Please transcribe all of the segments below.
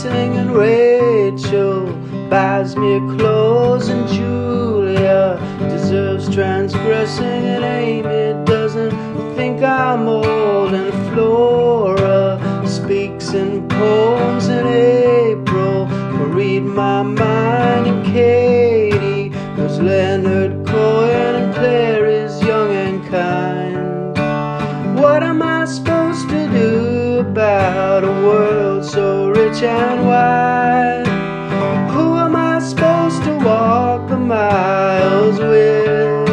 singing Rachel buys me clothes, and Julia deserves transgressing, and Amy doesn't think I'm old, and Flora speaks in poems, and April will read my mind, and Katie was Leonard Cohen, and Claire is young and kind. What am I supposed to do about a world so rich and wide? Who am I supposed to walk the miles with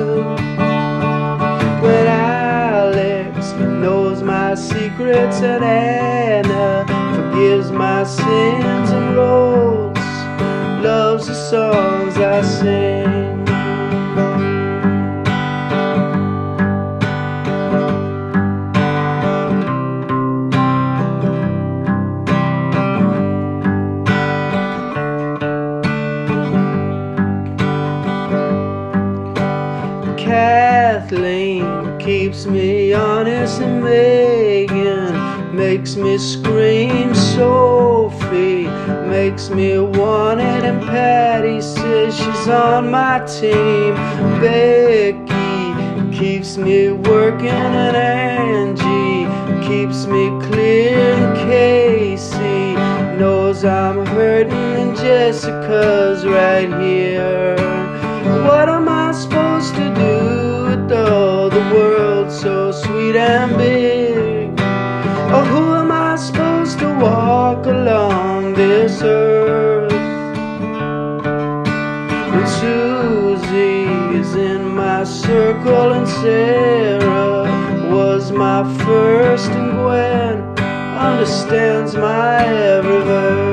when Alex knows my secrets, and Anna forgives my sins, and Rose loves the songs I sing? Kathleen keeps me honest, and Megan makes me scream. Sophie makes me want it, and Patty says she's on my team. Becky keeps me working, and Angie keeps me clear, and Casey knows I'm hurting, and Jessica's right here. What am I supposed to do with all the world so sweet and big? Or who am I supposed to walk along this earth? And Susie is in my circle, and Sarah was my first, and Gwen understands my every verse.